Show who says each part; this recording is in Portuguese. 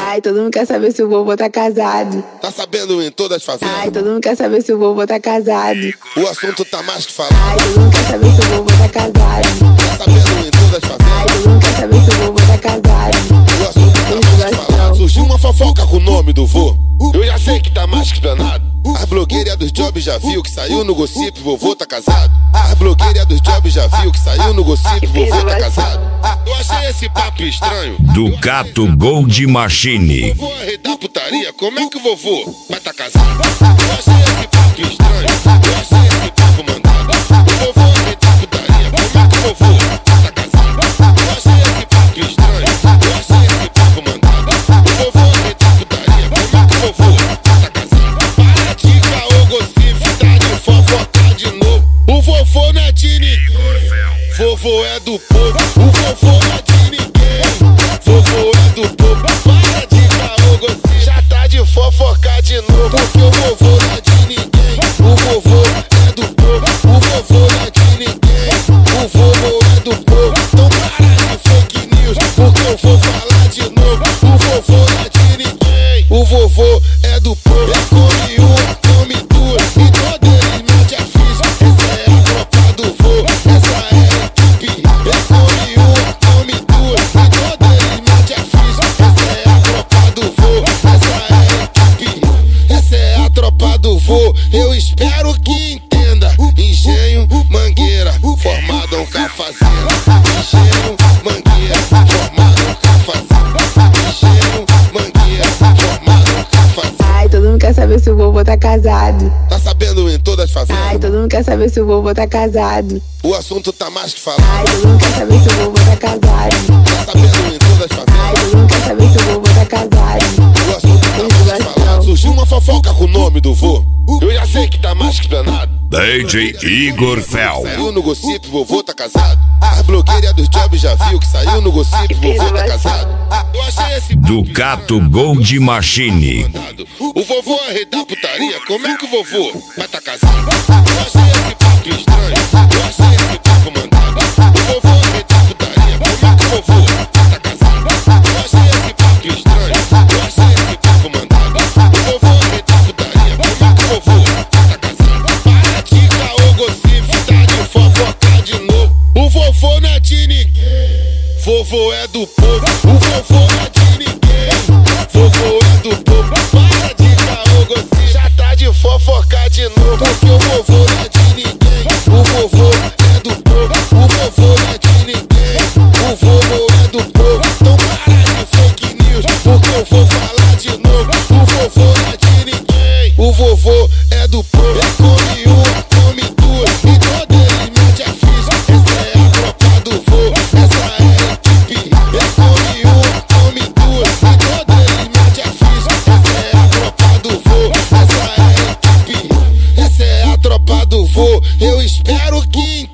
Speaker 1: Ai, todo mundo quer saber se o vovô tá casado.
Speaker 2: Tá sabendo em todas as favelas?
Speaker 1: Ai, todo mundo quer saber se o vovô tá casado.
Speaker 2: O assunto tá mais que falado.
Speaker 1: Ai, todo mundo quer saber se o vovô tá casado.
Speaker 2: Tá sabendo em todas as favelas?
Speaker 1: Ai, todo mundo quer saber se o vovô tá casado.
Speaker 2: O assunto tá mais que falado. Surgiu uma fofoca com o nome do vô. Eu já sei que tá mais que explanado. As blogueiras dos jobs já viu que saiu no gossip, vovô tá casado. As blogueiras dos jobs já viu que saiu no gossip, vovô tá casado. Eu achei esse papo estranho.
Speaker 3: Ducato Gold Machine.
Speaker 2: Vovô arredar putaria, como é que o vovô vai tá casado? Eu achei esse papo estranho. Eu achei esse papo mandado. O vovô arredar putaria, como é que o vovô vai tá casado? Eu achei esse papo estranho. Eu achei esse papo mandado. O vovô arredar putaria, como é que o vovô vai tá casado? Para de caô, gossip, tá de fofoca de novo. O vovô não é de ninguém. Vovô é do povo. O vovô não é de ninguém. Vovô é do povo. Para de caô, gossip, já tá de fofoca de novo. Porque o vovô não é de ninguém. O vovô é do povo. O vovô não é de ninguém. O vovô é do povo. Então para de fake news, porque eu vou falar de novo. O vovô não é de ninguém. O vovô é do povo. É come uma, come duas, e toda ele mete a ficha. Essa é a tropa do vô. Essa é a equipe. É come uma, come duas, e toda ele mete a ficha. Essa é a tropa do vô. Essa é a equipe. Essa é a tropa do vô. Eu espero que entenda. Engenho, mangueira, formadão com a fazenda. Engenho, mangueira, formadão com a fazenda. Engenho, mangueira, formadão com a fazenda.
Speaker 1: Ai, todo mundo quer saber se o vovô tá casado.
Speaker 2: Tá sabendo em todas as favelas?
Speaker 1: Ai, todo mundo quer saber se o vovô tá casado.
Speaker 2: O assunto tá mais que falado.
Speaker 1: Ai, todo mundo quer saber se o vovô tá casado.
Speaker 2: Tá sabendo em todas as
Speaker 1: Ai,
Speaker 2: favelas?
Speaker 1: todo mundo quer saber se o vovô tá casado.
Speaker 2: O assunto tá mais que falado. Surgiu uma fofoca com o nome do vô. Eu já sei que tá mais que explanado.
Speaker 3: DJ Igor Fel.
Speaker 2: Saiu no gossip, vovô tá casado. As blogueiras dos jobs já viu que saiu no gossip, vovô tá casado. Eu achei esse
Speaker 3: Ducato Gold Machine.
Speaker 2: mandado. O vovô arredar putaria, como é que o vovô vai tá casado? Eu achei esse papo estranho. Eu achei esse papo mandado. O vovô arredar putaria, como é que o vovô vai tá casado? Eu achei esse papo estranho. Eu achei esse papo mandado. O vovô arredar putaria, como é que o vovô vai tá casado? Para de caô, gossip, tá de fofoca de novo. O vovô não é de ninguém. Vovô é do povo. O vovô não é de ninguém. Vovô é do povo. Para de caô, gossip, já tá de fofoca de novo. Porque o vovô não é de ninguém. O vovô é do povo. O vovô não é de ninguém. O vovô é do povo. Então para de fake news, porque eu vou falar de novo. O vovô não é de ninguém. O vovô é do povo. É come uma, come duas, e toda ele mete a ficha. Essa é a tropa do vô. Essa é a equipe. É come uma, come duas, e toda ele mete a ficha. Essa é a tropa do vô. Essa é a equipe. Essa é a tropa do vô. Eu espero que